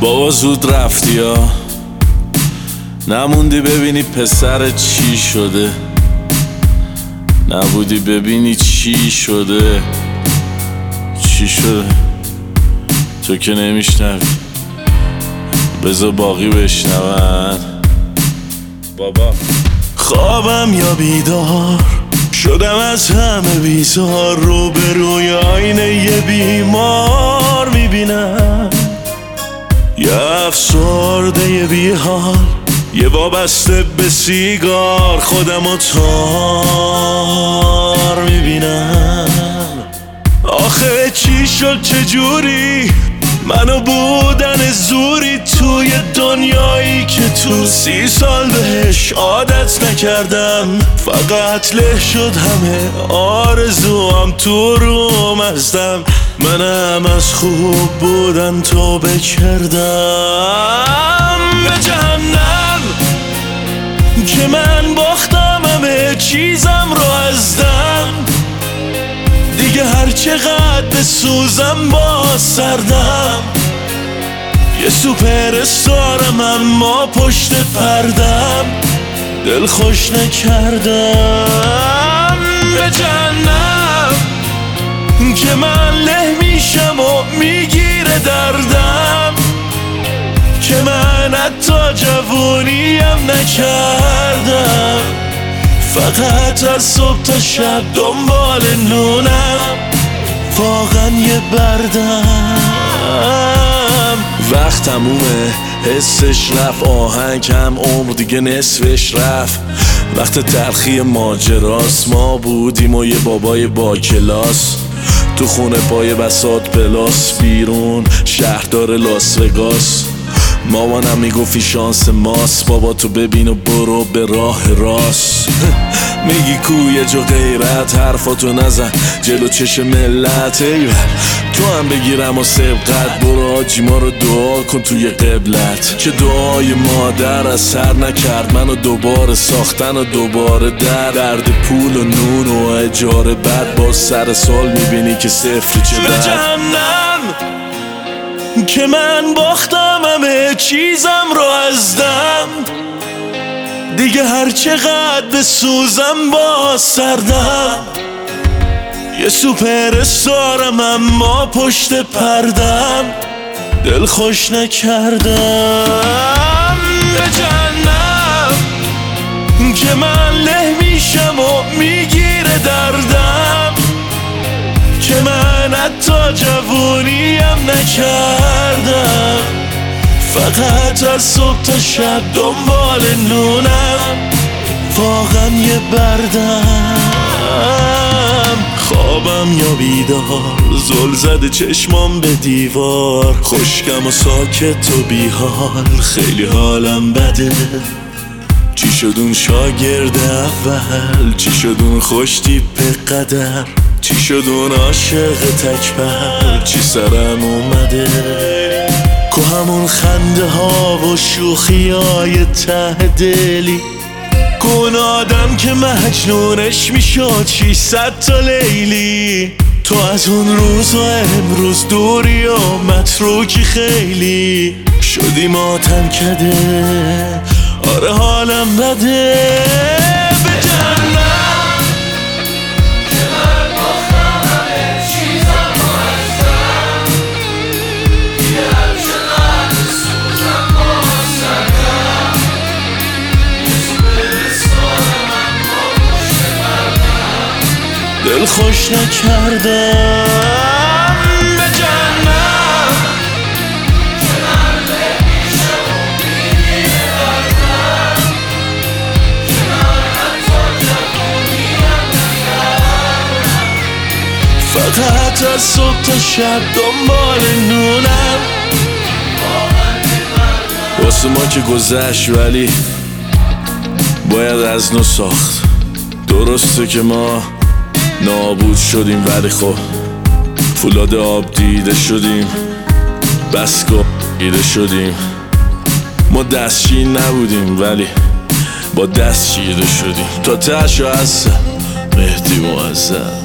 بابا زود رفتی ها، نموندی ببینی پسر چی شده، نبودی ببینی چی شده. چی شده تو که نمیشنوی، بذار باقی بشنون. بابا خوابم یا بیدار شدم از همه بیزار، رو به روی آینه یه بیمار میبینم، یه افسرده یه بیحال، یه وابسته به سیگار، خودمو تار میبینم. آخه چی شد چجوری منو بودن زوری توی دنیایی که تو 30 سال بهش عادت نکردم، فقط له شد همه آرزوام تو روم ازدم، منم از خوب بودن توبه کردم. به جهنم که من باختم همه چیزم رو از دم، دیگه هر چقدر بسوزم با سردم، یه سوپر استارم اما پشت پردم، دل خوش نکردم. به جهنم که من له میشم و میگیره دردم، که من حتی جوونیم نکردم، فقط از صبح تا شب دنبال نونم، واقعا یه بردم. وقت تمومه حسش رفت، آهنگم عمر دیگه نصفش رفت، وقت تلخی ماجراست، ما بودیم و یه بابای با کلاس، تو خونه پای بساط پلاس، بیرون شهردار لاس وگاس، مامانم میگفتی شانس ماست، بابا تو ببین و برو به راه راست. میگی کوی جو غیرت، حرفاتو نزن جلو چش ملت، ایول تو هم بگیرم و سبقت، برو حاجی ما رو دعا کن توی قبلت، که دعای مادر اثر نکرد، منو دوباره ساختن و دوباره درد پول و نون و اجاره، بعد با سر سال میبینی که صفر چه به جهنم که من باختم همه چیزم رو از دم، دیگه هر چقدر بسوزم با سردم، یه سوپر استارم اما پشت پردم، دل خوش نکردم. به جهنم که من له میشم و میگیره دردم، که من حتی جوونیم نکردم، فقط از صبح تا شب دنبال نونم، واقعا یه بردم. خوابم یا بیدار زل زده چشمام به دیوار، خشکم و ساکت و بیحال، خیلی حالم بده. چی شد اون شاگرد اول، چی شد اون خوش تیپ قدر، چی شد اون عاشق تکبر، چی سرم اومده، که همون خنده ها و شوخی های ته دلی، که اون آدم که مجنونش میشد 600 تا لیلی، تو از اون روز و امروز دوری و متروکی خیلی، شدی ماتم کده، آره حالم بده. به جهنم که من باختم همه چیزم رو از دم، دیگه هر چقدر بسوزم با سردم، یه سوپر استارم اما پشت پردم، دل خوش نکردم. به جهنم که من له میشم و میگیره دردم، که من حتی جوونیم نکردم، فقط از صبح تا شب دنبال نونم، واقعا یه بردم. واسه ما که گذشت ولی باید از نو ساخت. درسته که ما نابود شدیم ولی خب فولاد آب دیده شدیم، بسکا دیده شدیم، ما دستشین نبودیم ولی با دست چیده شدیم، تا تهش هستم مهدی معظم.